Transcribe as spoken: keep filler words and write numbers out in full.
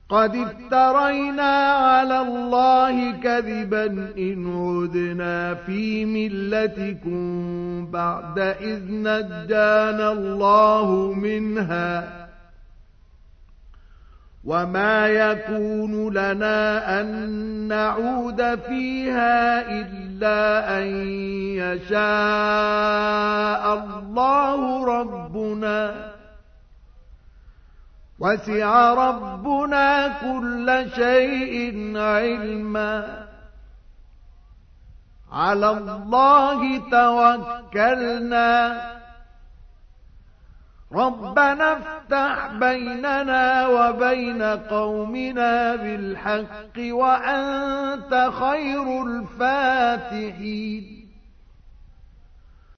قد افترينا على الله كذبا إن عدنا في ملتكم بعد إذ نجانا الله منها وما يكون لنا أن نعود فيها إلا أن يشاء الله ربنا وسع ربنا كل شيء علما على الله توكلنا ربنا افتح بيننا وبين قومنا بالحق وأنت خير الفاتحين